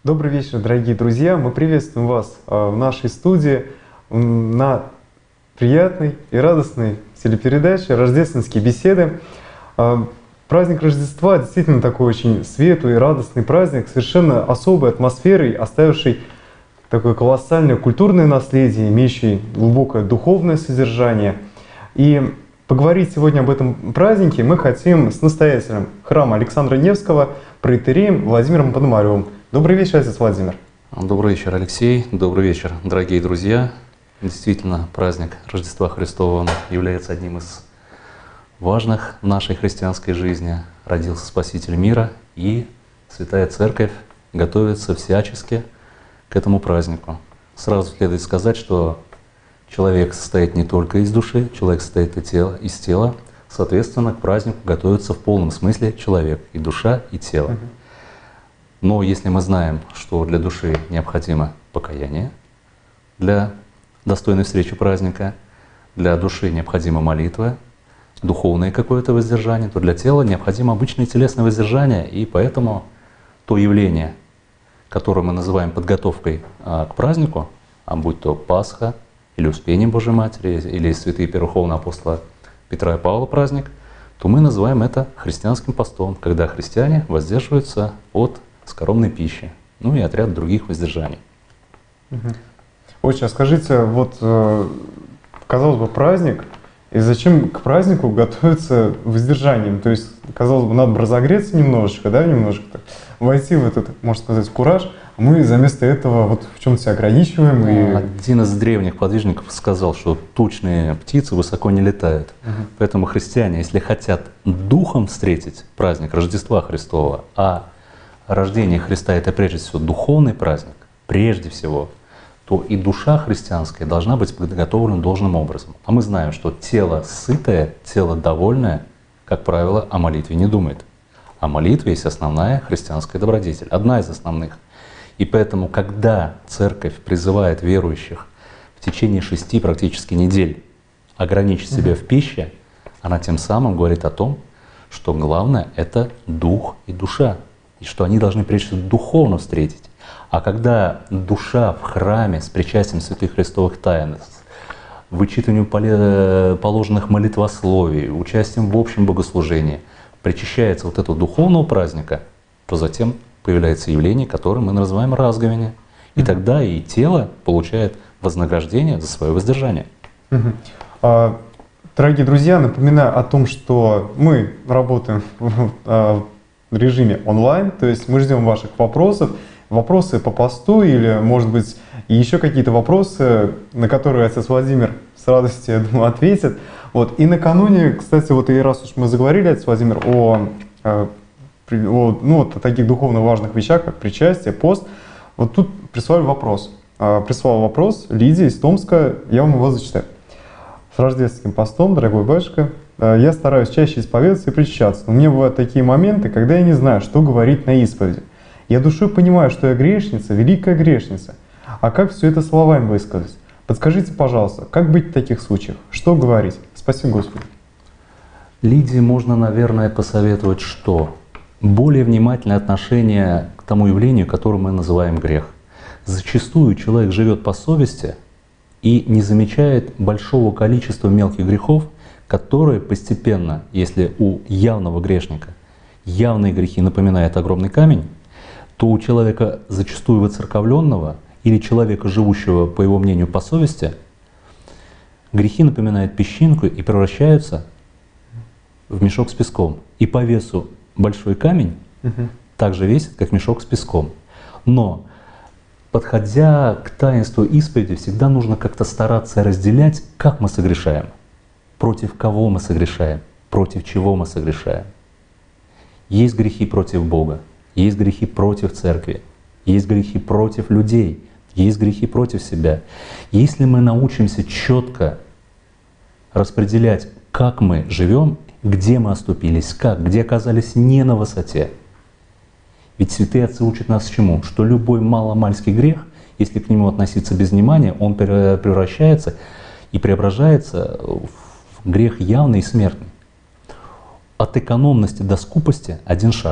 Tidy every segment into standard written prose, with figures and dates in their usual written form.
Добрый вечер, дорогие друзья! Мы приветствуем вас в нашей студии на приятной и радостной телепередаче «Рождественские беседы». Праздник Рождества действительно такой очень светлый и радостный праздник, совершенно особой атмосферой, оставивший такое колоссальное культурное наследие, имеющий глубокое духовное содержание. И поговорить сегодня об этом празднике мы хотим с настоятелем храма Александра Невского, протоиереем Владимиром Пономаревым. Добрый вечер, отец Владимир. Добрый вечер, Алексей. Добрый вечер, дорогие друзья. Действительно, праздник Рождества Христова он является одним из важных в нашей христианской жизни. Родился Спаситель мира, и Святая Церковь готовится всячески к этому празднику. Сразу следует сказать, что человек состоит не только из души, человек состоит из тела. Соответственно, к празднику готовится в полном смысле человек, и душа, и тело. Но если мы знаем, что для души необходимо покаяние для достойной встречи праздника, для души необходима молитва, духовное какое-то воздержание, то для тела необходимо обычное телесное воздержание. И поэтому то явление, которое мы называем подготовкой к празднику, а будь то Пасха, или Успение Божьей Матери, или святые первоуховные апостола Петра и Павла праздник, то мы называем это христианским постом, когда христиане воздерживаются от скоромной пищи, ну и от ряда других воздержаний. Очень, скажите, вот казалось бы праздник, и зачем к празднику готовиться воздержанием? То есть, казалось бы, надо бы разогреться немножечко, да, немножко войти в этот, можно сказать, кураж, а мы вместо этого вот в чем-то себя ограничиваем. Один из древних подвижников сказал, что тучные птицы высоко не летают. Поэтому христиане, если хотят духом встретить праздник Рождества Христова, а рождение Христа — это прежде всего духовный праздник, прежде всего, то и душа христианская должна быть подготовлена должным образом. А мы знаем, что тело сытое, тело довольное, как правило, о молитве не думает. А молитва есть основная христианская добродетель, одна из основных. И поэтому, когда Церковь призывает верующих в течение 6 практически недель ограничить себя в пище, она тем самым говорит о том, что главное — это дух и душа, и что они должны прежде всего духовно встретить. А когда душа в храме с причастием святых христовых тайн, с вычитыванием положенных молитвословий, участием в общем богослужении причащается вот этого духовного праздника, то затем появляется явление, которое мы называем разговение. И тогда и тело получает вознаграждение за свое воздержание. Дорогие друзья, напоминаю о том, что мы работаем в режиме онлайн, то есть мы ждем ваших вопросов. Вопросы по посту или, может быть, еще какие-то вопросы, на которые отец Владимир с радостью, я думаю, ответит. Вот. И накануне, кстати, вот и раз уж мы заговорили, отец Владимир, о таких духовно важных вещах, как причастие, пост, вот тут прислал вопрос Лидия из Томска, я вам его зачитаю. С рождественским постом, дорогой батюшка, я стараюсь чаще исповедоваться и причащаться, но у меня бывают такие моменты, когда я не знаю, что говорить на исповеди. Я душой понимаю, что я грешница, великая грешница. А как все это словами высказать? Подскажите, пожалуйста, как быть в таких случаях? Что говорить? Спасибо, Господи. Лидии можно, наверное, посоветовать, что более внимательное отношение к тому явлению, которое мы называем грех. Зачастую человек живет по совести и не замечает большого количества мелких грехов, которые постепенно, если у явного грешника явные грехи напоминают огромный камень, то у человека, зачастую воцерковленного или человека, живущего, по его мнению, по совести, грехи напоминают песчинку и превращаются в мешок с песком. И по весу большой камень так же весит, как мешок с песком. Но, подходя к таинству исповеди, всегда нужно как-то стараться разделять, как мы согрешаем, против кого мы согрешаем, против чего мы согрешаем. Есть грехи против Бога. Есть грехи против церкви, есть грехи против людей, есть грехи против себя. Если мы научимся четко распределять, как мы живем, где мы оступились, где оказались не на высоте. Ведь святые отцы учат нас чему? Что любой маломальский грех, если к нему относиться без внимания, он превращается и преображается в грех явный и смертный. От экономности до скупости один шаг.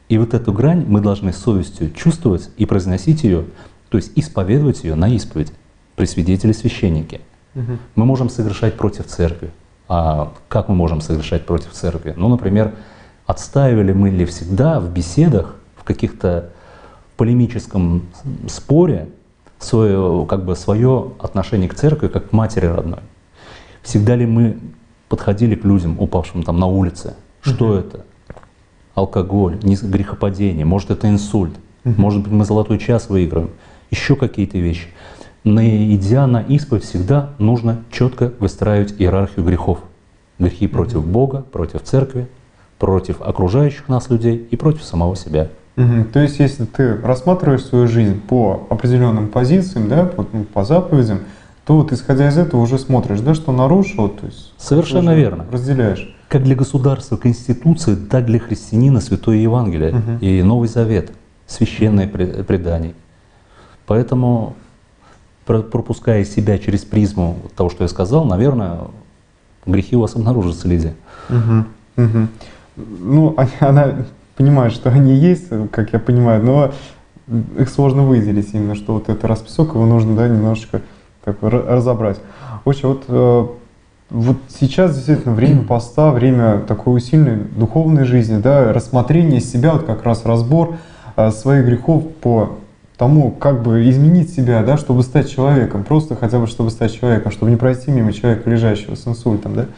И вот эту грань мы должны совестью чувствовать и произносить ее, то есть исповедовать ее на исповедь при свидетеле священнике. Мы можем согрешать против церкви. А как мы можем согрешать против церкви? Ну, например, отстаивали мы ли всегда в беседах, в каких-то полемическом споре свое отношение к церкви как к матери родной? Всегда ли мы подходили к людям, упавшим там на улице? Что это? Алкоголь, грехопадение, может это инсульт, может быть мы золотой час выиграем, еще какие-то вещи. Идя на исповедь, всегда нужно четко выстраивать иерархию грехов. Грехи против Бога, против церкви, против окружающих нас людей и против самого себя. То есть, если ты рассматриваешь свою жизнь по определенным позициям, да, по заповедям, то вот исходя из этого уже смотришь, да, что нарушил, то есть совершенно верно. Разделяешь. Как для государства Конституция, так для христианина Святое Евангелие и Новый Завет, священное предание. Поэтому, пропуская себя через призму того, что я сказал, наверное, грехи у вас обнаружатся, Лидия. Ну, она понимает, что они есть, как я понимаю, но их сложно выделить именно, что вот это расписок, его нужно, да, немножечко так разобрать. В общем, вот сейчас действительно время поста, время такой усиленной духовной жизни, да, рассмотрение себя, вот как раз разбор своих грехов по тому, как бы изменить себя, да, чтобы стать человеком, просто хотя бы чтобы стать человеком, чтобы не пройти мимо человека, лежащего с инсультом, да.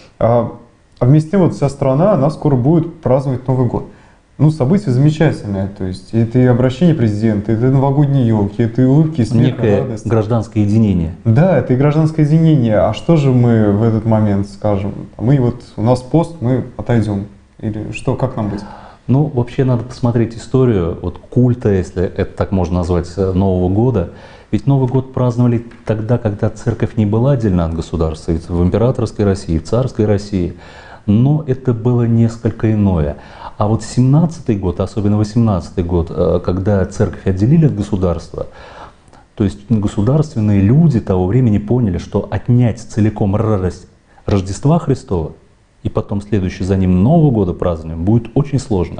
А вместе с тем вот вся страна, она скоро будет праздновать Новый год. Ну, событие замечательное, то есть это и обращение президента, это новогодние елки, это и улыбки, и смех, некое радость. Гражданское единение. Да, это и гражданское единение. А что же мы в этот момент скажем? Мы вот, у нас пост, мы отойдем. Или что, как нам быть? Ну, вообще надо посмотреть историю вот культа, если это так можно назвать, Нового года. Ведь Новый год праздновали тогда, когда церковь не была отдельно от государства, ведь в императорской России, в царской России. Но это было несколько иное. А вот 17-й год, особенно 18-й год, когда церковь отделили от государства, то есть государственные люди того времени поняли, что отнять целиком радость Рождества Христова и потом следующий за ним Нового года празднования будет очень сложно.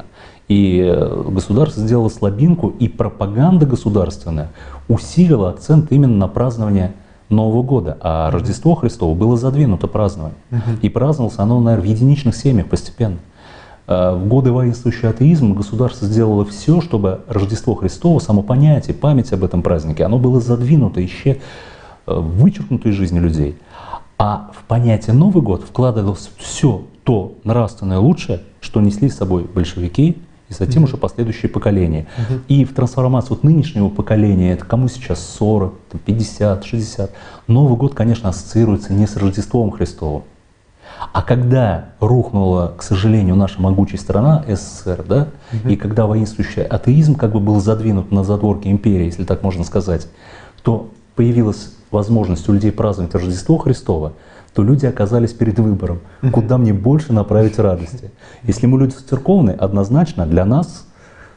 И государство сделало слабинку, и пропаганда государственная усилила акцент именно на празднование Нового года, а Рождество Христово было задвинуто празднование. И праздновалось оно, наверное, в единичных семьях постепенно. В годы воинствующего атеизма государство сделало все, чтобы Рождество Христово, само понятие, память об этом празднике, оно было задвинуто, вычеркнуто из жизни людей. А в понятие Новый год вкладывалось все то нравственное лучшее, что несли с собой большевики и затем уже последующие поколения. И в трансформации вот нынешнего поколения, это кому сейчас 40, 50, 60, Новый год, конечно, ассоциируется не с Рождеством Христовым. А когда рухнула, к сожалению, наша могучая страна, СССР, да, и когда воинствующий атеизм как бы был задвинут на задворки империи, если так можно сказать, то появилась возможность у людей праздновать Рождество Христово, то люди оказались перед выбором, куда мне больше направить радости. Если мы люди церковные, однозначно для нас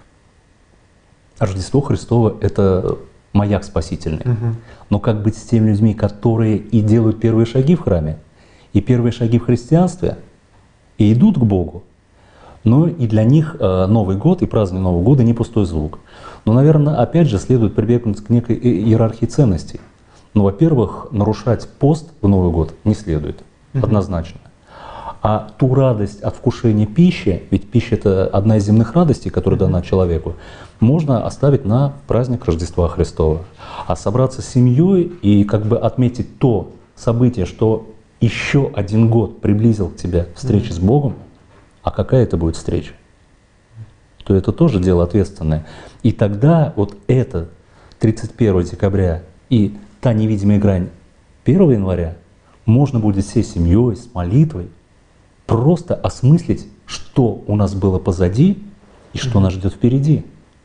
Рождество Христово — это маяк спасительный. Но как быть с теми людьми, которые и делают первые шаги в храме, и первые шаги в христианстве, и идут к Богу, но и для них Новый год и празднование Нового года не пустой звук. Но, наверное, опять же следует прибегнуть к некой иерархии ценностей. Ну, во-первых, нарушать пост в Новый год не следует, однозначно. А ту радость от вкушения пищи, ведь пища — это одна из земных радостей, которая дана человеку, можно оставить на праздник Рождества Христова. А собраться с семьей и как бы отметить то событие, что еще один год приблизил тебя к встрече с Богом, а какая это будет встреча, то это тоже дело ответственное. И тогда вот это 31 декабря и та невидимая грань 1 января можно будет всей семьей, с молитвой просто осмыслить, что у нас было позади и что нас ждет впереди.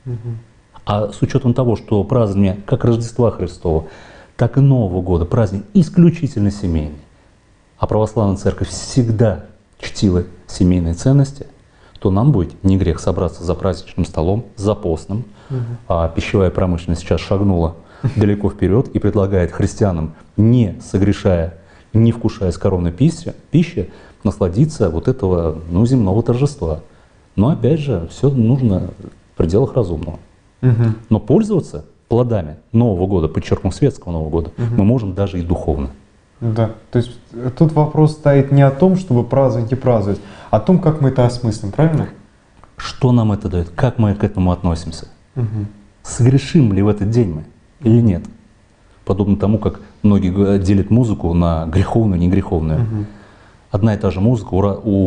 А с учетом того, что празднование как Рождества Христова, так и Нового года праздник исключительно семейный, а православная церковь всегда чтила семейные ценности, то нам будет не грех собраться за праздничным столом, за постным. А пищевая промышленность сейчас шагнула далеко вперед и предлагает христианам, не согрешая, не вкушая скоромной пищи, насладиться вот этого земного торжества. Но опять же, все нужно в пределах разумного. Но пользоваться плодами Нового года, подчеркну, светского Нового года, мы можем даже и духовно. Да, то есть тут вопрос стоит не о том, чтобы праздновать и праздновать, а о том, как мы это осмыслим, правильно? Что нам это дает? Как мы к этому относимся? Согрешим ли в этот день мы или нет? Подобно тому, как многие делят музыку на греховную и негреховную. Одна и та же музыка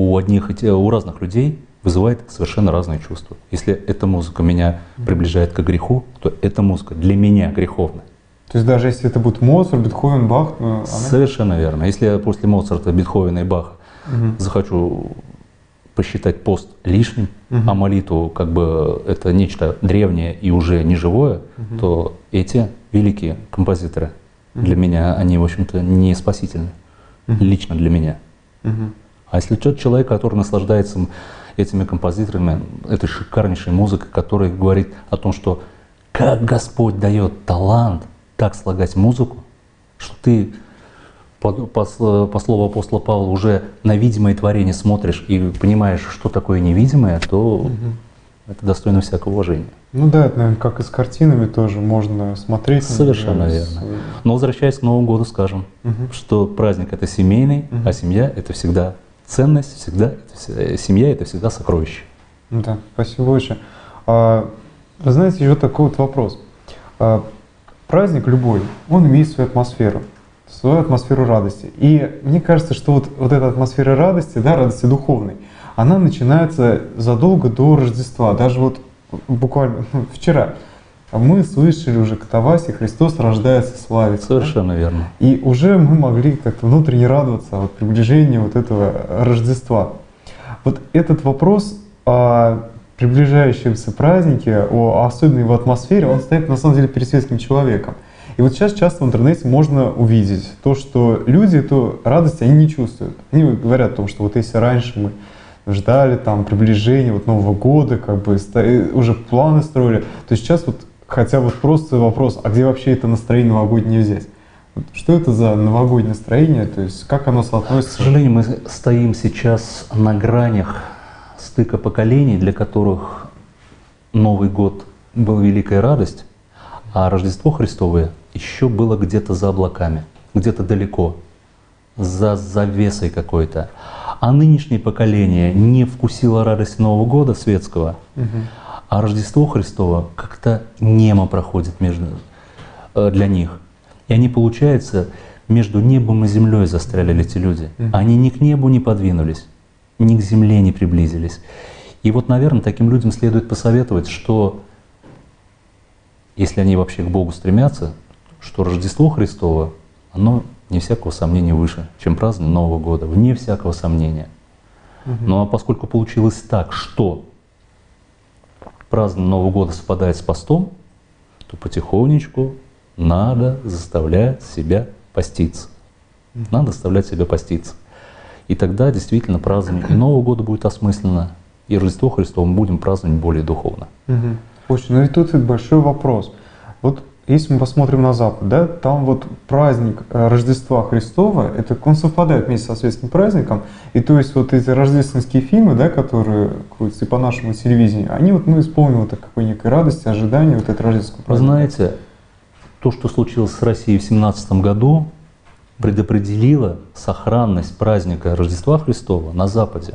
у разных людей вызывает совершенно разные чувства. Если эта музыка меня приближает к греху, то эта музыка для меня греховна. То есть даже если это будет Моцарт, Бетховен, Бах, она... Совершенно верно. Если я после Моцарта, Бетховена и Баха захочу посчитать пост лишним, а молитву как бы это нечто древнее и уже не живое, то эти великие композиторы для меня, они, в общем-то, не спасительны. Лично для меня. А если тот человек, который наслаждается этими композиторами, этой шикарнейшей музыкой, которая говорит о том, что как Господь дает талант так слагать музыку, что ты, по слову апостола Павла, уже на видимое творение смотришь и понимаешь, что такое невидимое, то это достойно всякого уважения. Ну да, это, наверное, как и с картинами тоже можно смотреть. Совершенно верно. Но возвращаясь к Новому году, скажем, что праздник — это семейный, а семья — это всегда ценность, семья — это всегда сокровище. Да, спасибо очень. Вы знаете, еще такой вот вопрос. Праздник любой, он имеет свою атмосферу радости. И мне кажется, что вот эта атмосфера радости, да, радости духовной, она начинается задолго до Рождества. Даже вот буквально вчера мы слышали уже катавасии «Христос рождается, славится». Совершенно верно. И уже мы могли как-то внутренне радоваться от приближения вот этого Рождества. Вот этот вопрос о приближающемся празднике, о особенной его атмосфере, он стоит на самом деле перед светским человеком. И вот сейчас часто в интернете можно увидеть то, что люди эту радость они не чувствуют. Они говорят о том, что вот если раньше мы ждали там приближения вот Нового года, как бы уже планы строили, то сейчас вот хотя вот просто вопрос, а где вообще это настроение новогоднее взять? Вот что это за новогоднее настроение, то есть как оно соотносится? К сожалению, мы стоим сейчас на гранях стыка поколений, для которых Новый год был великая радость, а Рождество Христовое еще было где-то за облаками, где-то далеко, за завесой какой-то. А нынешнее поколение не вкусило радости Нового года светского, а Рождество Христово как-то немо проходит для них. И они, получается, между небом и землей застряли эти люди. Они ни к небу не подвинулись, ни к земле не приблизились. И вот, наверное, таким людям следует посоветовать, что если они вообще к Богу стремятся, что Рождество Христово, оно не всякого сомнения выше, чем празднование Нового года, вне всякого сомнения. Ну а поскольку получилось так, что празднование Нового года совпадает с постом, то потихонечку надо заставлять себя поститься. Надо заставлять себя поститься. И тогда действительно празднование и Нового года будет осмысленно, и Рождество Христово мы будем праздновать более духовно. Очень, но и тут большой вопрос. Вот если мы посмотрим на Запад, да, там вот праздник Рождества Христова, он совпадает вместе со светским праздником, и то есть вот эти рождественские фильмы, да, которые крутятся и по нашему телевидению, они вот исполнены вот такой некой радости, ожидания вот этого рождественского праздника. Вы знаете, то, что случилось с Россией в 2017 году, предопределило сохранность праздника Рождества Христова на Западе.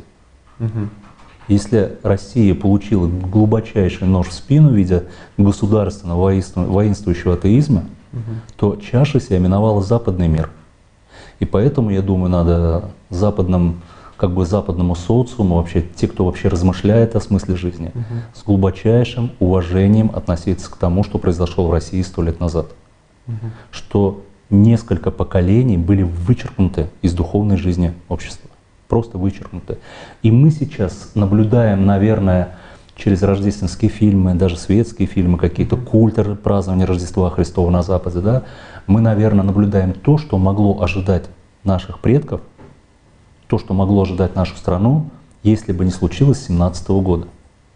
Если Россия получила глубочайший нож в спину в виде государственного воинствующего атеизма, то чаша сия миновала западный мир. И поэтому, я думаю, надо западному социуму, вообще те, кто вообще размышляет о смысле жизни, с глубочайшим уважением относиться к тому, что произошло в России 100 лет назад. Что несколько поколений были вычеркнуты из духовной жизни общества. Просто вычеркнуты. И мы сейчас наблюдаем, наверное, через рождественские фильмы, даже светские фильмы, какие-то культы празднования Рождества Христова на Западе, да, мы, наверное, наблюдаем то, что могло ожидать наших предков, то, что могло ожидать нашу страну, если бы не случилось 2017 года.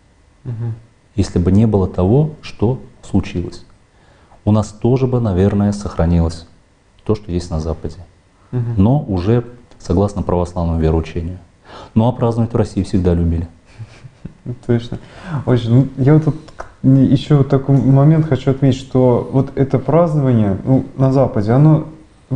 Если бы не было того, что случилось. У нас тоже бы, наверное, сохранилось то, что есть на Западе. Но уже согласно православному вероучению. Ну а праздновать в России всегда любили. Точно. Очень. Ну, я вот тут еще вот такой момент хочу отметить, что вот это празднование, ну, на Западе, оно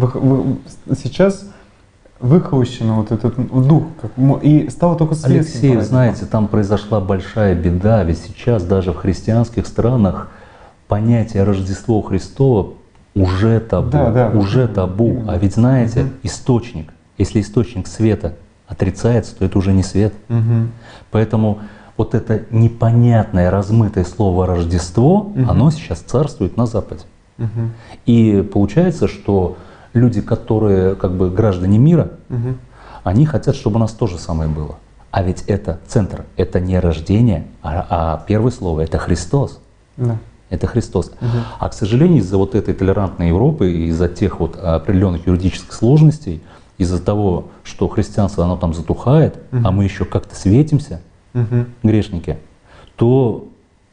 сейчас выхолощено, вот этот дух, и стало только светским Алексей, праздником. знаете, там произошла большая беда, ведь сейчас даже в христианских странах понятие Рождество Христово уже табу, Да, уже табу. именно. А ведь знаете, источник, если источник света отрицается, то это уже не свет. Поэтому вот это непонятное, размытое слово Рождество, оно сейчас царствует на Западе. И получается, что люди, которые как бы граждане мира, они хотят, чтобы у нас то же самое было. А ведь это центр, это не рождение, а первое слово — это Христос. Да. Это Христос. А, к сожалению, из-за вот этой толерантной Европы, из-за тех вот определенных юридических сложностей, из-за того, что христианство, оно там затухает, а мы еще как-то светимся, грешники, то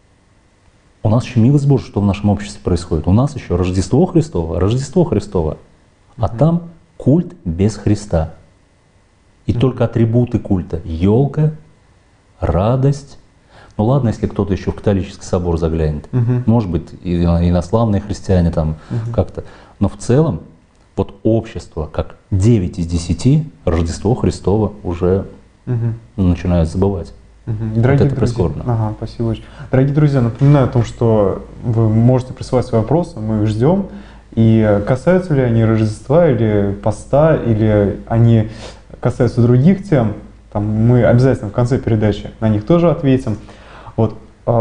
у нас еще милость Божия, что в нашем обществе происходит. У нас еще Рождество Христово, а там культ без Христа. И только атрибуты культа — елка, радость. Ну ладно, если кто-то еще в католический собор заглянет, может быть, и инославные христиане там как-то. Но в целом вот общество, как 9 из 10, Рождество Христово уже начинают забывать. Дорогие это друзья, прискорбно. Ага, спасибо очень. Дорогие друзья, напоминаю о том, что вы можете присылать свои вопросы, мы их ждем. И касаются ли они Рождества или поста, или они касаются других тем, там, мы обязательно в конце передачи на них тоже ответим. Вот,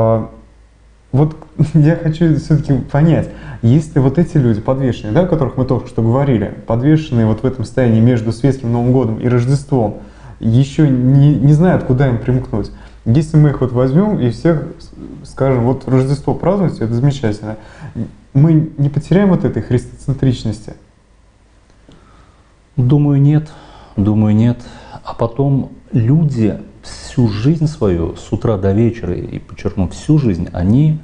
вот я хочу все-таки понять, если вот эти люди подвешенные, да, о которых мы только что говорили, подвешенные вот в этом состоянии между светским Новым годом и Рождеством, еще не знают, куда им примкнуть. Если мы их вот возьмем и всех скажем, вот Рождество празднуйте, это замечательно, мы не потеряем вот этой христоцентричности? Думаю, нет. Думаю, нет. А потом люди всю жизнь свою, с утра до вечера, и подчеркну, всю жизнь, они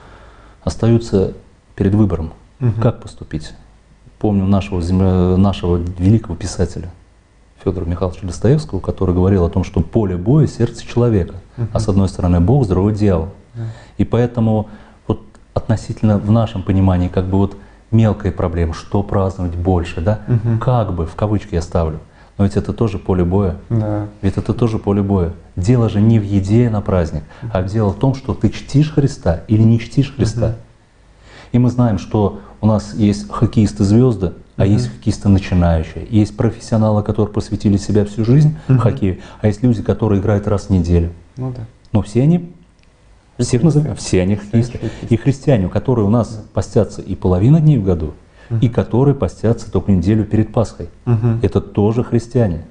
остаются перед выбором, как поступить. Помню нашего великого писателя Федора Михайловича Достоевского, который говорил о том, что поле боя — сердце человека, а с одной стороны Бог, с другой дьявол. И поэтому вот относительно в нашем понимании как бы вот мелкая проблема, что праздновать больше, да, как бы, в кавычки я ставлю. Но ведь это тоже поле боя. Да. Ведь это тоже поле боя. Дело же не в еде на праздник, а дело в том, что ты чтишь Христа или не чтишь Христа. И мы знаем, что у нас есть хоккеисты-звезды, а есть хоккеисты начинающие. Есть профессионалы, которые посвятили себя всю жизнь хоккею, а есть люди, которые играют раз в неделю. Ну да. Но все они, всех называем, все они хоккеисты. И христиане, которые у нас постятся и половину дней в году, и которые постятся только неделю перед Пасхой. Это тоже христиане.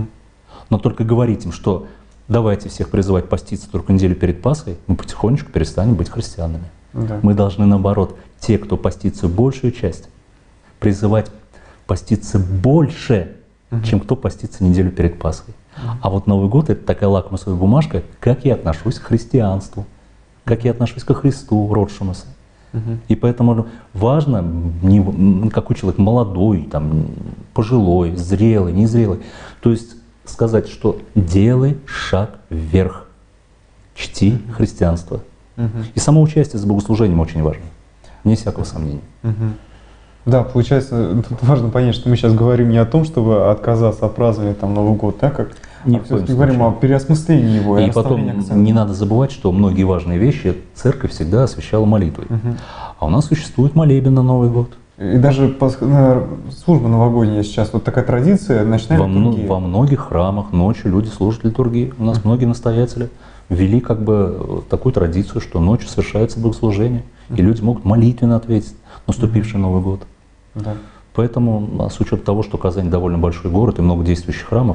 Но только говорить им, что давайте всех призывать поститься только неделю перед Пасхой, мы потихонечку перестанем быть христианами. Да. Мы должны, наоборот, те, кто постится большую часть, призывать поститься больше, чем кто постится неделю перед Пасхой. А вот Новый год — это такая лакмусовая бумажка, как я отношусь к христианству, как я отношусь ко Христу, родшемуся. И поэтому важно, какой человек молодой, там, пожилой, зрелый, незрелый. То есть сказать, что делай шаг вверх, чти христианство. И само участие с богослужением очень важно, вне всякого сомнения. Да, получается, тут важно понять, что мы сейчас говорим не о том, чтобы отказаться от празднования там, Новый год, да, как Ни в коем все-таки говорим о переосмыслении его. И потом не надо забывать, что многие важные вещи церковь всегда освящала молитвой. А у нас существует молебен на Новый год. И даже служба новогодняя сейчас, вот такая традиция, ночная литургия. Во многих храмах ночью люди служат литургии. У нас многие настоятели ввели как бы такую традицию, что ночью совершается богослужение, и люди могут молитвенно ответить на наступивший Новый год. Да. Поэтому, с учетом того, что Казань довольно большой город и много действующих храмов,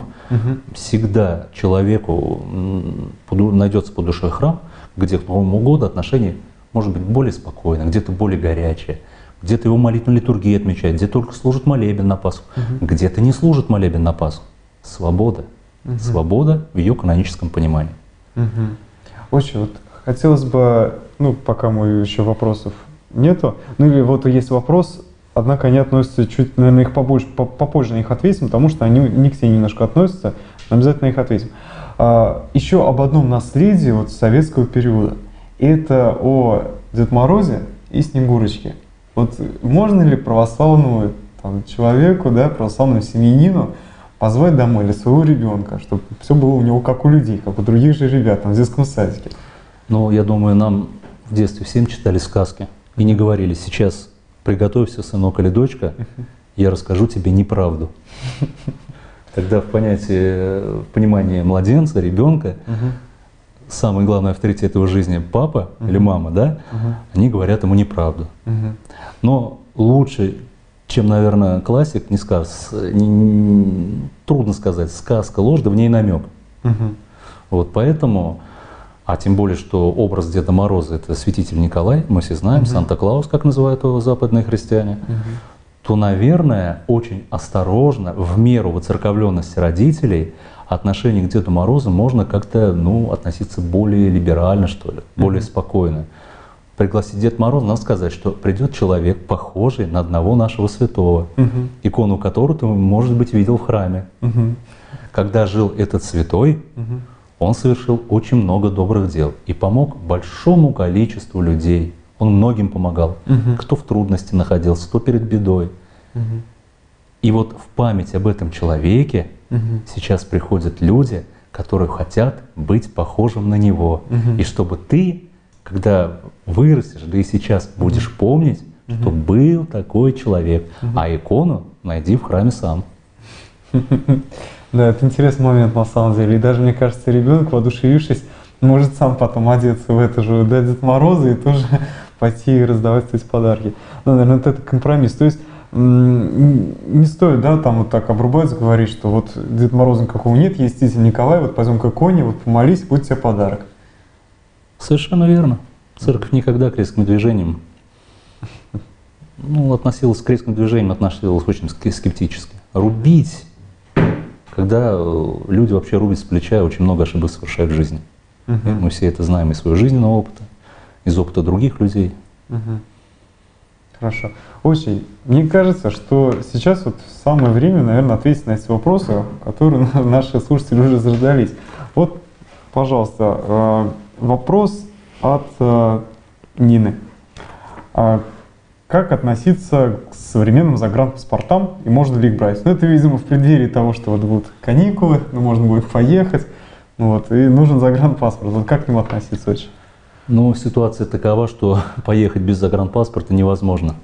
всегда человеку найдется по душе храм, где к Новому году отношения может быть более спокойно, где-то более горячее, где-то его молитвенная литургия отмечает, где только служит молебен на Пасху, где-то не служит молебен на Пасху. Свобода. Свобода в ее каноническом понимании. Очень вот хотелось бы, ну, пока еще вопросов нету, ну или вот есть вопрос, однако они относятся чуть, наверное, их попозже на них ответим, потому что они к тебе немножко относятся, но обязательно их ответим. Еще об одном наследии вот советского периода. Это о Дед Морозе и Снегурочке. Вот можно ли православному там, человеку, да, православному семьянину позвать домой для своего ребенка, чтобы все было у него как у людей, как у других же ребят там, в детском садике? Ну, я думаю, нам в детстве всем читали сказки и не говорили: сейчас приготовься, сынок или дочка, я расскажу тебе неправду. Тогда в понимании младенца, ребенка, самый главный авторитет его жизни папа или мама, да, они говорят ему неправду. Но лучше, чем, наверное, классик, трудно сказать, сказка, ложь, да в ней намек. Вот поэтому, а тем более, что образ Деда Мороза — это святитель Николай, мы все знаем, Санта-Клаус, как называют его западные христиане, то, наверное, очень осторожно, в меру воцерковленности родителей, отношение к Деду Морозу можно как-то, ну, относиться более либерально, что ли, более спокойно. Пригласить Дед Мороз, надо сказать, что придет человек, похожий на одного нашего святого, икону которого ты, может быть, видел в храме. Когда жил этот святой, он совершил очень много добрых дел и помог большому количеству людей. Он многим помогал, кто в трудности находился, кто перед бедой. И вот в память об этом человеке сейчас приходят люди, которые хотят быть похожим на него. И чтобы ты, когда вырастешь, да и сейчас будешь помнить, что был такой человек, а икону найди в храме сам. Да, это интересный момент на самом деле. И даже, мне кажется, ребенок, воодушевившись, может сам потом одеться в это же, да, Дед Мороза и тоже пойти и раздавать эти подарки. Ну, наверное, это компромисс. То есть не стоит, да, там вот так обрубаться, говорить, что вот Дед Мороза никакого нет, есть святитель Николай, вот пойдем к иконе, вот помолись, будет тебе подарок. Совершенно верно. Церковь никогда к крестным движениям, ну, относилась к крестным движениям, относилась очень скептически. Рубить, когда люди вообще рубят с плеча, очень много ошибок совершают в жизни. Мы все это знаем из своего жизненного опыта, из опыта других людей. Хорошо. Очень. Мне кажется, что сейчас вот самое время, наверное, ответить на эти вопросы, которые наши слушатели уже заждались. Вот, пожалуйста, вопрос от Нины. Как относиться к современным загранпаспортам и можно ли их брать? Ну, это, видимо, в преддверии того, что вот будут каникулы, ну, можно будет поехать, вот, и нужен загранпаспорт. Вот как к нему относиться очень? Ну, ситуация такова, что поехать без загранпаспорта невозможно.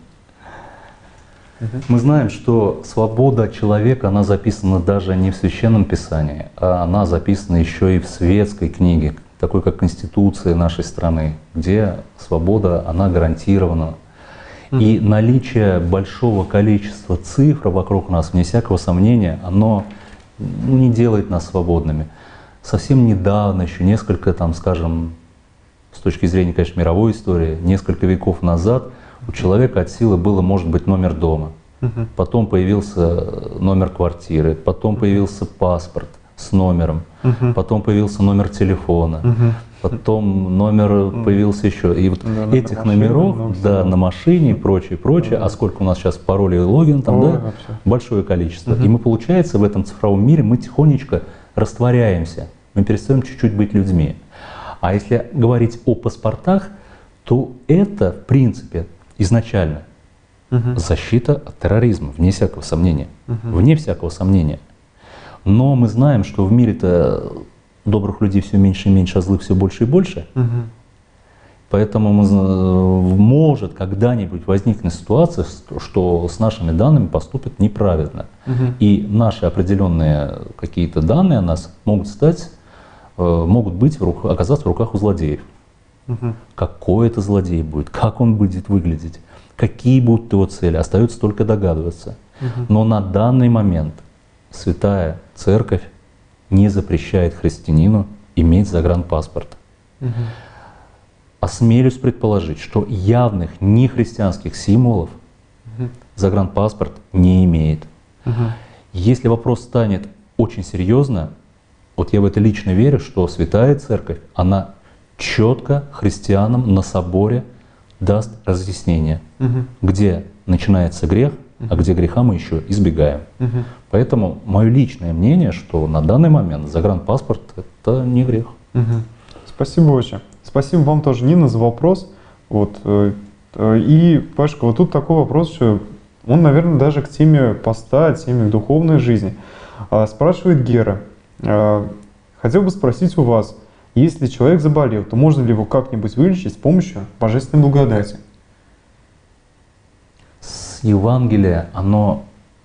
Мы знаем, что свобода человека, она записана даже не в Священном Писании, а она записана еще и в светской книге, такой как Конституция нашей страны, где свобода, она гарантирована. И наличие большого количества цифр вокруг нас, вне всякого сомнения, оно не делает нас свободными. Совсем недавно, еще несколько, там, скажем, с точки зрения, конечно, мировой истории, несколько веков назад у человека от силы было, может быть, номер дома. Потом появился номер квартиры, потом появился паспорт с номером, потом появился номер телефона, потом номер появился еще. И вот этих номеров, да, на машине и прочее, прочее, а сколько у нас сейчас паролей и логин, там, да, большое количество. И мы, получается, в этом цифровом мире мы тихонечко растворяемся, мы перестаем чуть-чуть быть людьми. А если говорить о паспортах, то это, в принципе, изначально защита от терроризма, вне всякого сомнения. Вне всякого сомнения. Но мы знаем, что в мире-то добрых людей все меньше и меньше, а злых все больше и больше. Поэтому может когда-нибудь возникнуть ситуация, что с нашими данными поступят неправильно. И наши определенные какие-то данные о нас могут быть оказаться в руках у злодеев. Какой это злодей будет, как он будет выглядеть, какие будут его цели, остается только догадываться. Но на данный момент Святая Церковь не запрещает христианину иметь загранпаспорт. Осмелюсь предположить, что явных нехристианских символов загранпаспорт не имеет. Если вопрос станет очень серьезно, вот я в это лично верю, что Святая Церковь, она четко христианам на соборе даст разъяснение, где начинается грех, а где греха мы еще избегаем. Мгм. Поэтому мое личное мнение, что на данный момент загранпаспорт — это не грех. Мгм. Спасибо очень. Спасибо вам тоже, Нина, за вопрос. Вот, и, Пашка, вот тут такой вопрос, что он, наверное, даже к теме поста, теме духовной жизни. Спрашивает Гера. Хотел бы спросить у вас, если человек заболел, то можно ли его как-нибудь вылечить с помощью божественной благодати? С Евангелия оно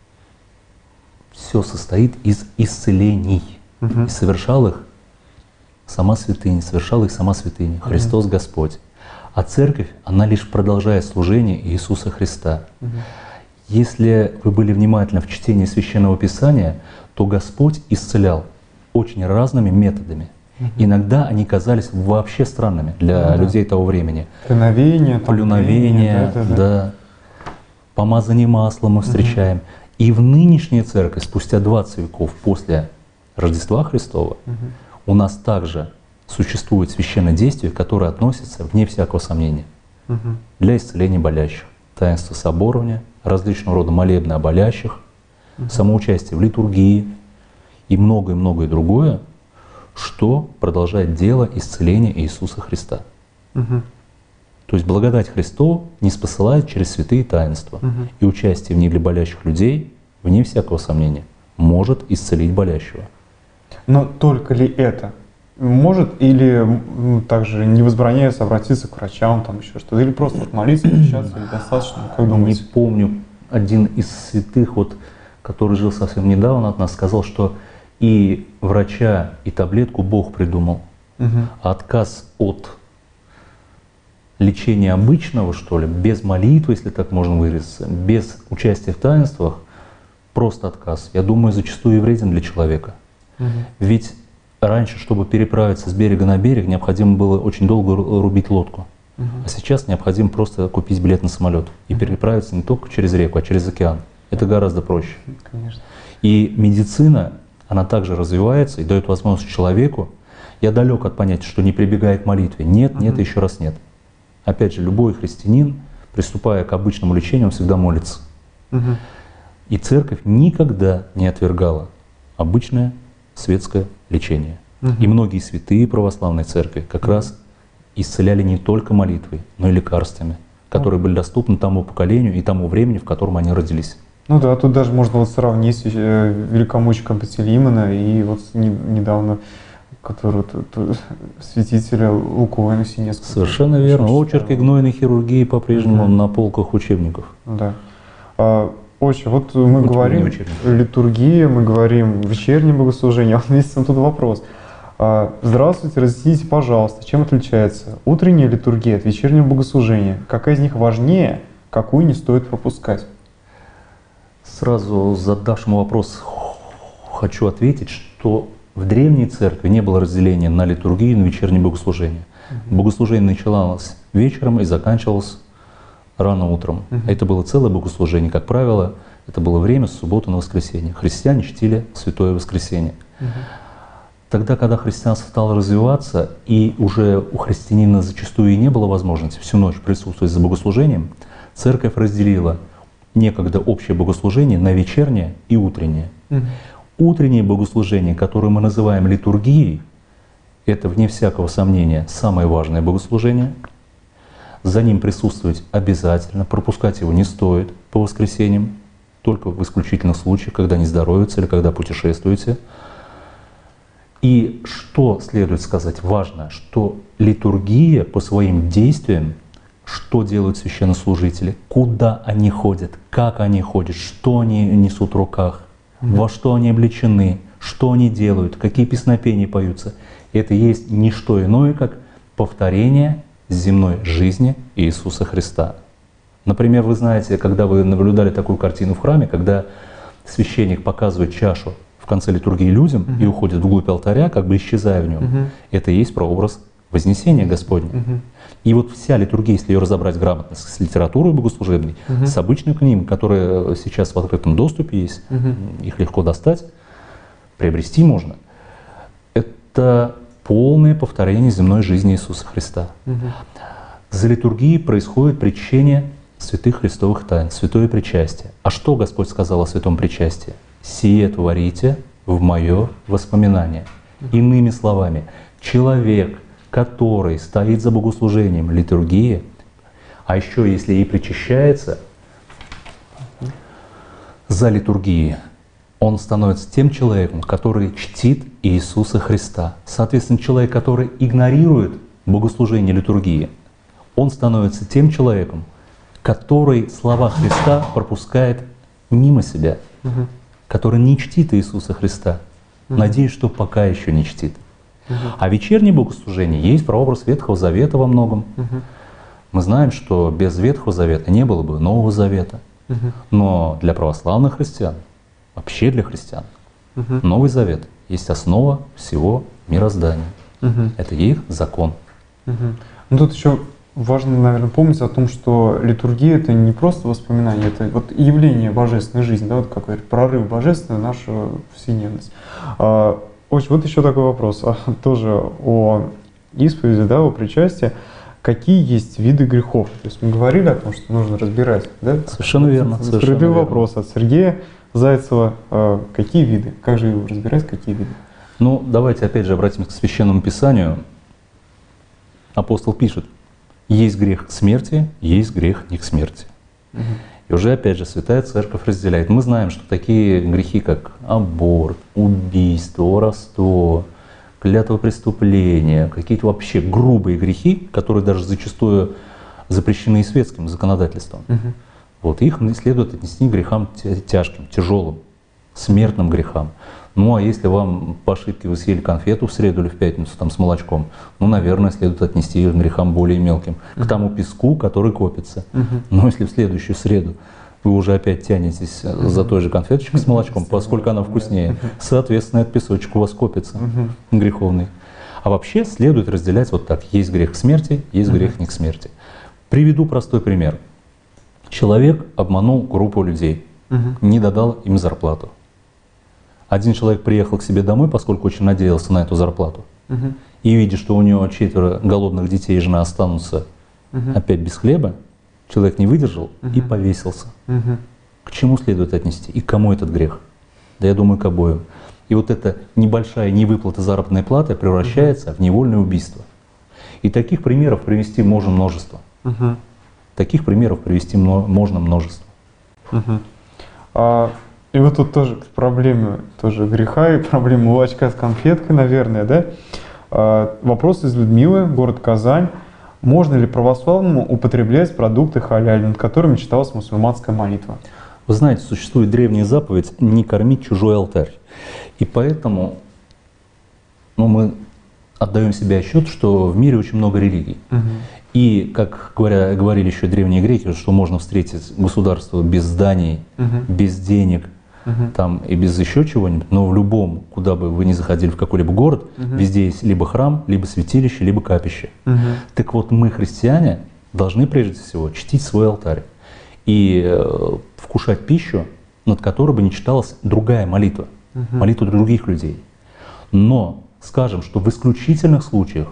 все состоит из исцелений. Мгм. И совершал их сама святыня, совершал их сама святыня, Христос Господь. А церковь, она лишь продолжает служение Иисуса Христа. Мгм. Если вы были внимательны в чтении Священного Писания, то Господь исцелял очень разными методами. Иногда они казались вообще странными для Ну да. людей того времени. Плюновение, там, Плюновение, да. да. Помазание маслом мы встречаем. И в нынешней церкви, спустя 20 веков после Рождества Христова, Мгм. у нас также существует священное действие, которое относится, вне всякого сомнения, Мгм. для исцеления болящих. Таинство соборования, различного рода молебны о болящих, самоучастие в литургии и многое-многое другое, что продолжает дело исцеления Иисуса Христа. Мгм. То есть благодать Христова не спосылает через святые таинства. Мгм. И участие в них для болящих людей, вне всякого сомнения, может исцелить болящего. Но только ли это? Может или также не возбраняется обратиться к врачам, там еще что-то, или просто вот молиться, общаться, или достаточно, как Не думаете? помню, один из святых, вот, который жил совсем недавно от нас, сказал, что и врача, и таблетку Бог придумал. Мгм. А отказ от лечения обычного, что ли, без молитвы, если так можно выразиться, без участия в таинствах, просто отказ, я думаю, зачастую и вреден для человека. Мгм. Ведь раньше, чтобы переправиться с берега на берег, необходимо было очень долго рубить лодку. Мгм. А сейчас необходимо просто купить билет на самолет и переправиться не только через реку, а через океан. Это гораздо проще. Конечно. И медицина, она также развивается и дает возможность человеку. Я далек от понятия, что не прибегает к молитве. Нет, нет и еще раз нет. Опять же, любой христианин, приступая к обычному лечению, он всегда молится. Мгм. И церковь никогда не отвергала обычное светское лечение. Мгм. И многие святые православной церкви как раз исцеляли не только молитвой, но и лекарствами, которые были доступны тому поколению и тому времени, в котором они родились. Ну да, тут даже можно вот сравнить с великомучеником Пантелеймона и вот недавно, который святителя Луку Иносинецкого. Совершенно верно. Очерки гнойной хирургии по-прежнему на полках учебников. Да. Очень, вот мы Ну, говорим не учебник. литургия, мы говорим вечернее богослужение, а вот есть тут вопрос. Здравствуйте, разъясните, пожалуйста, чем отличается утренняя литургия от вечернего богослужения? Какая из них важнее, какую не стоит пропускать? Сразу задавшему вопрос хочу ответить, что в древней церкви не было разделения на литургию и на вечернее богослужение. Богослужение начиналось вечером и заканчивалось рано утром. Это было целое богослужение. Как правило, это было время с субботы на воскресенье. Христиане чтили Святое Воскресенье. Тогда, когда христианство стало развиваться, и уже у христианина зачастую и не было возможности всю ночь присутствовать за богослужением, церковь разделила некогда общее богослужение на вечернее и утреннее. Утреннее богослужение, которое мы называем литургией, это, вне всякого сомнения, самое важное богослужение. За ним присутствовать обязательно, пропускать его не стоит по воскресеньям, только в исключительных случаях, когда не здоровится или когда путешествуете. И что следует сказать важно, что литургия по своим действиям, что делают священнослужители, куда они ходят, как они ходят, что они несут в руках, во что они облечены, что они делают, какие песнопения поются. Это есть не что иное, как повторение земной жизни Иисуса Христа. Например, вы знаете, когда вы наблюдали такую картину в храме, когда священник показывает чашу в конце литургии людям и уходит вглубь алтаря, как бы исчезая в нем, это и есть прообраз Вознесения Господня. И вот вся литургия, если ее разобрать грамотно с литературой богослужебной, с обычной книгой, которая сейчас в открытом доступе есть, их легко достать, приобрести можно, это полное повторение земной жизни Иисуса Христа. За литургией происходит причащение святых христовых тайн, святое причастие. А что Господь сказал о святом причастии? «Сие творите в мое воспоминание». Иными словами, человек, который стоит за богослужением литургии, а еще если и причащается за литургией, он становится тем человеком, который чтит Иисуса Христа. Соответственно, человек, который игнорирует богослужение литургии, он становится тем человеком, который слова Христа пропускает мимо себя, который не чтит Иисуса Христа. Надеюсь, что пока еще не чтит. А вечернее богослужение есть прообраз Ветхого Завета во многом. Мы знаем, что без Ветхого Завета не было бы Нового Завета. Но для православных христиан, вообще для христиан, Новый Завет есть основа всего мироздания. Это их закон. Ну тут еще важно, наверное, помнить о том, что литургия — это не просто воспоминание, это вот явление божественной жизни, да, вот какой-то прорыв божественный в нашу повседневность. Вот еще такой вопрос, тоже о исповеди, да, о причастии. Какие есть виды грехов? То есть мы говорили о том, что нужно разбирать, да? Совершенно верно. Справедливый вопрос от Сергея Зайцева. Какие виды? Как же его разбирать, какие виды? Ну, давайте опять же обратимся к Священному Писанию. Апостол пишет: есть грех к смерти, есть грех не к смерти. И уже опять же Святая Церковь разделяет. Мы знаем, что такие грехи, как аборт, убийство, воровство, клятвопреступления, какие-то вообще грубые грехи, которые даже зачастую запрещены и светским законодательством, вот их следует отнести к грехам тяжким, тяжелым, смертным грехам. Ну а если вам по ошибке вы съели конфету в среду или в пятницу там, с молочком, ну, наверное, следует отнести ее к грехам более мелким, к тому песку, который копится. Но если в следующую среду вы уже опять тянетесь за той же конфеточкой с молочком, поскольку она вкуснее, соответственно, этот песочек у вас копится греховный. А вообще следует разделять вот так: есть грех к смерти, есть грех не к смерти. Приведу простой пример. Человек обманул группу людей, не додал им зарплату. Один человек приехал к себе домой, поскольку очень надеялся на эту зарплату, и видя, что у него 4 голодных детей и жена останутся опять без хлеба, человек не выдержал и повесился. К чему следует отнести и к кому этот грех? Да я думаю, к обоим. И вот эта небольшая невыплата заработной платы превращается в невольное убийство. И таких примеров привести можно множество. Таких примеров привести можно множество. И вот тут тоже к проблеме тоже греха и проблеме молочка с конфеткой, наверное, да? Вопрос из Людмилы, город Казань. Можно ли православному употреблять продукты халяль, над которыми читалась мусульманская молитва? Вы знаете, существует древняя заповедь «не кормить чужой алтарь». И поэтому мы отдаем себе отчет, что в мире очень много религий. И, как говорили еще древние греки, что можно встретить государство без зданий, без денег, там, и без еще чего-нибудь, но в любом, куда бы вы ни заходили, в какой-либо город, везде есть либо храм, либо святилище, либо капище. Так вот, мы, христиане, должны прежде всего чтить свой алтарь и вкушать пищу, над которой бы не читалась другая молитва, молитва других людей. Но скажем, что в исключительных случаях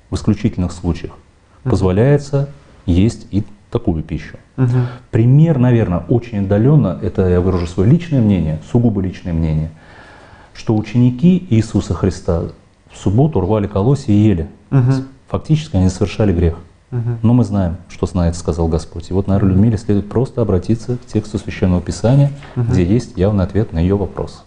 позволяется есть и такую пищу. Пример, наверное, очень отдаленно, это я выражу свое личное мнение, сугубо личное мнение, что ученики Иисуса Христа в субботу рвали колосья и ели. Фактически они совершали грех. Но мы знаем, что на это сказал Господь. И вот, наверное, Людмиле следует просто обратиться к тексту Священного Писания, где есть явный ответ на ее вопрос.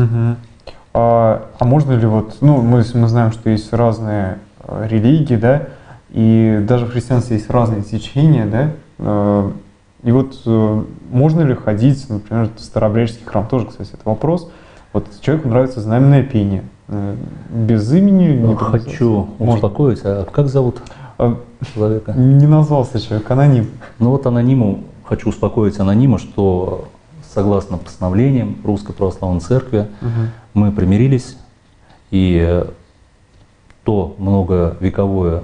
А можно ли мы знаем, что есть разные религии, да, и даже в христианстве есть разные течения, да, и вот можно ли ходить, например, в старообрядческий храм, тоже, кстати, это вопрос. Вот человеку нравится знаменное пение, без имени. Не хочу успокоить, а как зовут человека? Не назвался человек, аноним. Ну вот анониму, хочу успокоить анонима, что согласно постановлениям Русской Православной Церкви мы примирились, и тот многовековой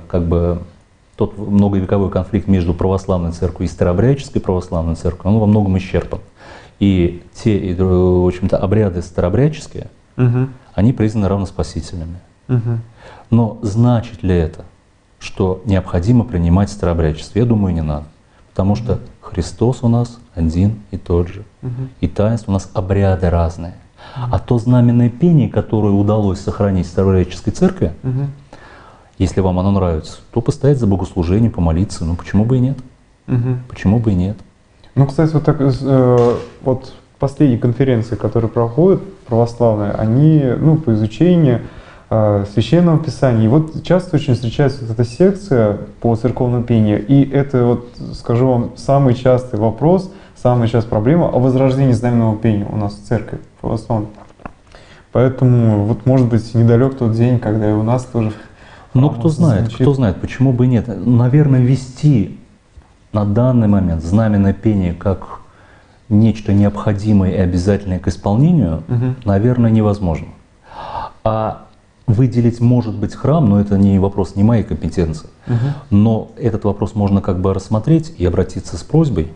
конфликт между православной церковью и старообрядческой православной церковью, он во многом исчерпан. И те, в общем-то, обряды старообрядческие, они признаны равноспасительными. Но значит ли это, что необходимо принимать старообрядчество? Я думаю, не надо. Потому что Христос у нас один и тот же. И таинства у нас обряды разные. А то знаменное пение, которое удалось сохранить в Старообрядческой церкви, если вам оно нравится, то постоять за богослужение, помолиться. Ну почему бы и нет? Почему бы и нет? Ну, кстати, вот так, вот последние конференции, которые проходят православные, они, ну, по изучению Священного Писания. И вот часто очень встречается вот эта секция по церковному пению. И это, вот, скажу вам, самый частый вопрос, самая частая проблема о возрождении знаменного пения у нас в церкви православной. Поэтому, вот, может быть, недалек тот день, когда и у нас тоже... Ну, кто знает, почему бы и нет. Наверное, вести на данный момент знаменное пение как нечто необходимое и обязательное к исполнению, наверное, невозможно. А выделить, может быть, храм, но это не вопрос, не моей компетенции. Но этот вопрос можно как бы рассмотреть и обратиться с просьбой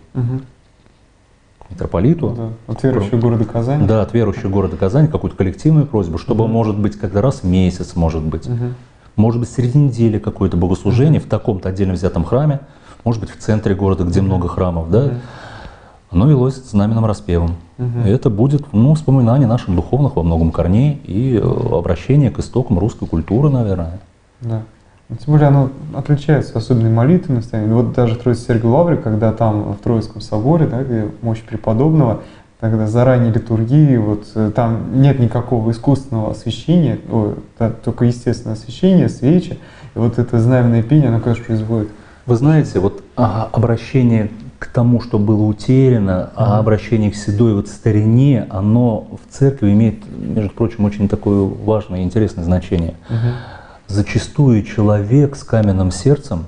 к митрополиту. Да, от верующего города Казани. Да, от верующего города Казани, какую-то коллективную просьбу, чтобы, может быть, когда раз в месяц, может быть, среди недели какое-то богослужение в таком-то отдельно взятом храме, может быть, в центре города, где много храмов, да, оно велось знаменным распевом. И это будет, ну, вспоминание наших духовных во многом корней и обращение к истокам русской культуры, наверное. Да. Тем более оно отличается особенной молитвенностью. Вот даже в Троице-Сергиевой Лавре, когда там в Троицком соборе, да, где мощь преподобного, тогда заранее литургии, вот там нет никакого искусственного освещения, только естественное освещение, свечи. И вот это знаменное пение, оно, конечно, производит. Вы знаете, вот обращение к тому, что было утеряно, а обращение к седой вот старине, оно в церкви имеет, между прочим, очень такое важное и интересное значение. Зачастую человек с каменным сердцем,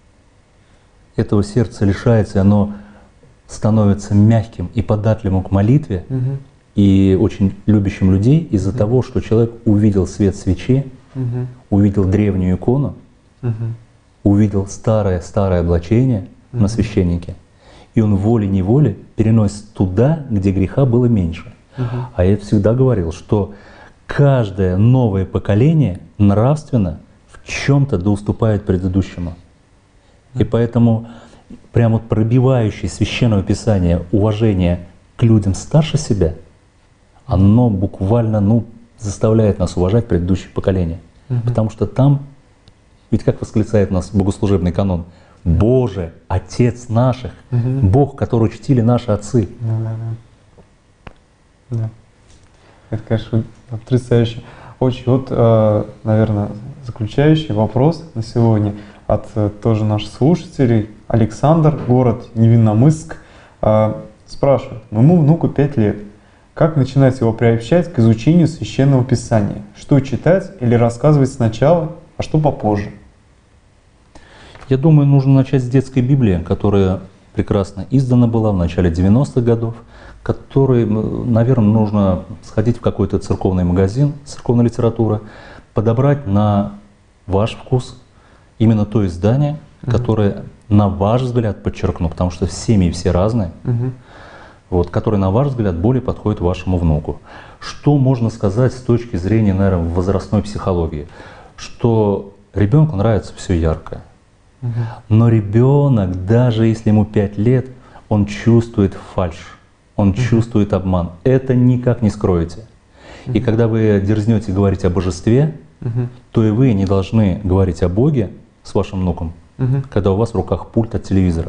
этого сердца лишается, и оно становится мягким и податливым к молитве, и очень любящим людей из-за того, что человек увидел свет свечи, увидел древнюю икону, увидел старое облачение на священнике, и он волей-неволей переносит туда, где греха было меньше. А я всегда говорил, что каждое новое поколение нравственно в чем-то да уступает предыдущему. И поэтому прям вот пробивающее Священного Писания уважение к людям старше себя, оно буквально, ну, заставляет нас уважать предыдущее поколение. Потому что там, ведь как восклицает нас богослужебный канон, Боже, Отец наших, Бог, которого чтили наши отцы. Да. Это, конечно, потрясающе. Очень, вот, наверное, заключающий вопрос на сегодня от тоже наших слушателей. Александр, город Невинномысск, спрашивает: моему внуку 5 лет. Как начинать его приобщать к изучению Священного Писания? Что читать или рассказывать сначала, а что попозже? Я думаю, нужно начать с детской Библии, которая прекрасно издана была в начале 90-х годов, которой, наверное, нужно сходить в какой-то церковный магазин, церковная литература, подобрать на ваш вкус именно то издание, которое, на ваш взгляд, подчеркну, потому что семьи все разные, вот, которое, на ваш взгляд, более подходит вашему внуку. Что можно сказать с точки зрения, наверное, возрастной психологии? Что ребенку нравится все яркое. Но ребенок, даже если ему 5 лет, он чувствует фальшь, он чувствует обман. Это никак не скроете. И когда вы дерзнете говорить о божестве, то и вы не должны говорить о Боге с вашим внуком, когда у вас в руках пульт от телевизора.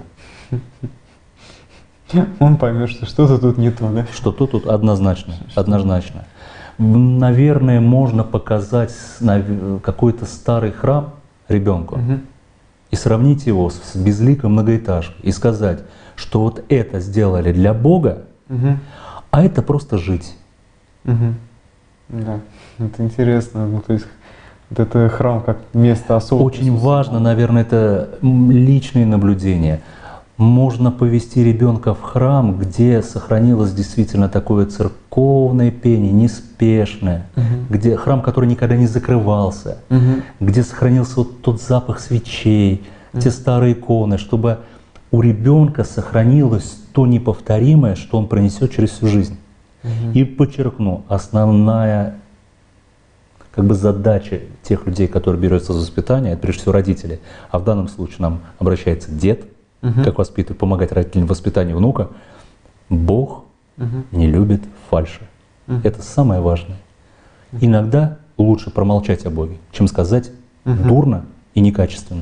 Он поймет, что что-то тут не то, да? Что-то тут однозначно, однозначно. Наверное, можно показать какой-то старый храм ребенку и сравнить его с безликой многоэтажкой и сказать, что вот это сделали для Бога, а это просто жить. Да, это интересно. Ну, то есть вот это храм как место особого. Очень важно, наверное, это личные наблюдения. Можно повести ребенка в храм, где сохранилось действительно такое церковное пение, неспешное, где храм, который никогда не закрывался, где сохранился вот тот запах свечей, те старые иконы, чтобы у ребенка сохранилось то неповторимое, что он пронесет через всю жизнь. И подчеркну, основная как бы задача тех людей, которые берутся за воспитание, это прежде всего родители, а в данном случае нам обращается дед, как воспитывать, помогать родителям в воспитании внука. Бог не любит фальши. Это самое важное. Иногда лучше промолчать о Боге, чем сказать дурно и некачественно.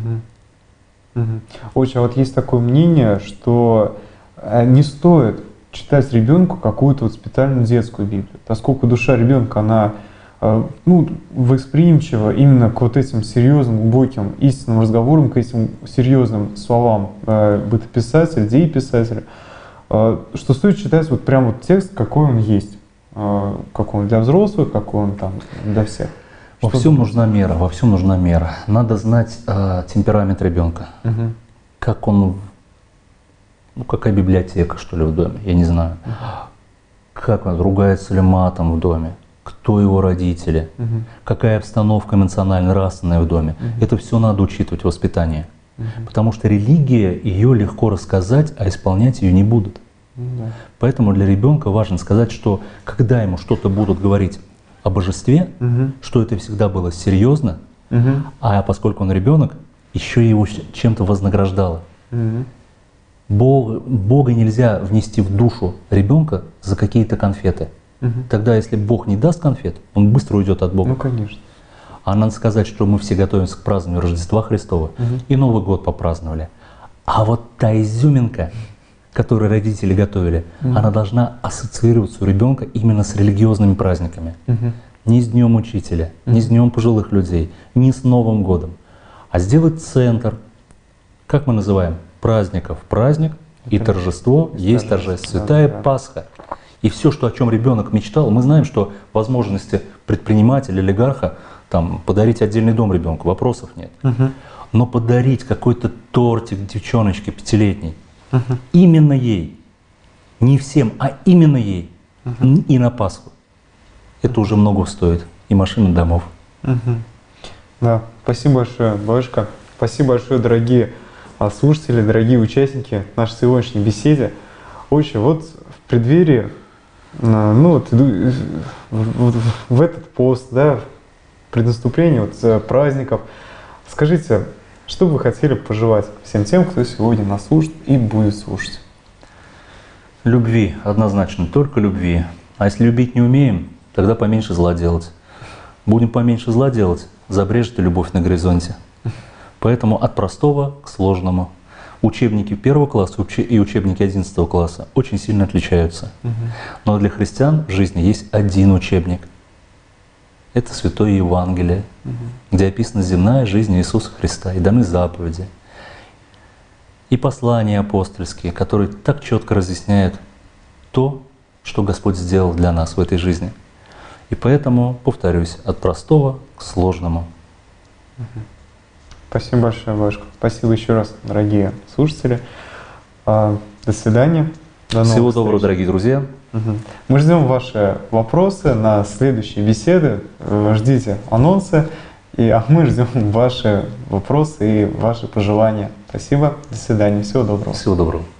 Очень, а вот есть такое мнение, что не стоит читать ребенку какую-то вот специальную детскую Библию, поскольку душа ребенка, она восприимчива именно к вот этим серьезным, глубоким, истинным разговорам, к этим серьезным словам бытописателя, дееписателя, что стоит читать вот прям вот текст, какой он есть, какой он для взрослых, какой он там для всех. Во всем нужна мера, во всем нужна мера. Надо знать темперамент ребенка, как он, какая библиотека, что ли, в доме, я не знаю, как он, ругается ли матом в доме, кто его родители, какая обстановка эмоционально-нравственная в доме. Это все надо учитывать в воспитании. Потому что религия, ее легко рассказать, а исполнять ее не будут. Поэтому для ребенка важно сказать, что когда ему что-то будут говорить о божестве, что это всегда было серьезно, а поскольку он ребенок, еще его чем-то вознаграждало. Бога нельзя внести в душу ребенка за какие-то конфеты. Тогда, если Бог не даст конфет, он быстро уйдет от Бога. Ну, конечно. А надо сказать, что мы все готовимся к празднованию Рождества Христова и Новый год попраздновали. А вот та изюминка, которую родители готовили, она должна ассоциироваться у ребенка именно с религиозными праздниками. Не с Днем Учителя, не с Днем пожилых людей, не с Новым годом, а сделать центр, как мы называем, праздников праздник, и торжество есть торжество, Святая Пасха. И все, о чем ребенок мечтал, мы знаем, что возможности предпринимателя, олигарха, там, подарить отдельный дом ребенку, вопросов нет. Но подарить какой-то тортик девчоночке 5-летней, именно ей, не всем, а именно ей, и на Пасху, это уже много стоит, и машин, и домов. Да, спасибо большое, Бабушка. Спасибо большое, дорогие слушатели, дорогие участники нашей сегодняшней беседы. Очень вот в преддверии, в этот пост, да, при наступлении праздников, скажите, что бы вы хотели пожелать всем тем, кто сегодня нас слушает и будет слушать? Любви, однозначно, только любви. А если любить не умеем, тогда поменьше зла делать. Будем поменьше зла делать, забрежет и любовь на горизонте. Поэтому от простого к сложному. Учебники 1 класса и учебники 11 класса очень сильно отличаются. Но для христиан в жизни есть один учебник. Это Святое Евангелие, где описана земная жизнь Иисуса Христа и даны заповеди. И послания апостольские, которые так четко разъясняют то, что Господь сделал для нас в этой жизни. И поэтому, повторюсь, от простого к сложному. Спасибо большое, Бабушка. Спасибо еще раз, дорогие слушатели. До свидания. До новых Всего доброго, встреч. дорогие друзья. Мы ждем ваши вопросы на следующие беседы. Ждите анонсы. А мы ждем ваши вопросы и ваши пожелания. Спасибо. До свидания. Всего доброго. Всего доброго.